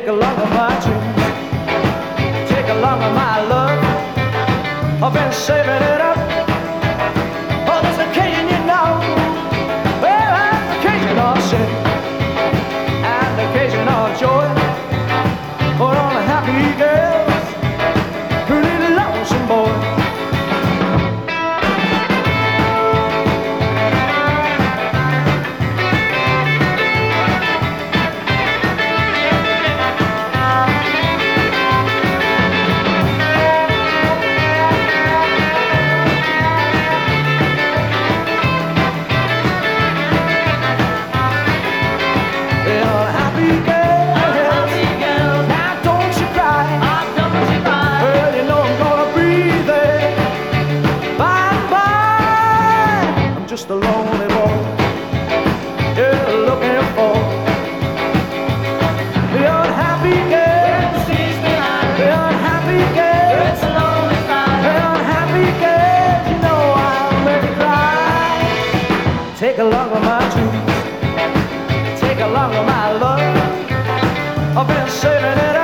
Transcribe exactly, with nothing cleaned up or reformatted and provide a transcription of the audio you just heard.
Take along with my dreams, take along with my love. I've been saving it up for this occasion, you know. Well, an occasion of sin and occasion of joy for all the happy girls who need a lonesome boy. Just a lonely boy, yeah, looking for the unhappy girl. The unhappy girl. It's a lonely fire. The unhappy girl, you know I'll make you cry. Take along with my dreams, take along with my love. I've been saving it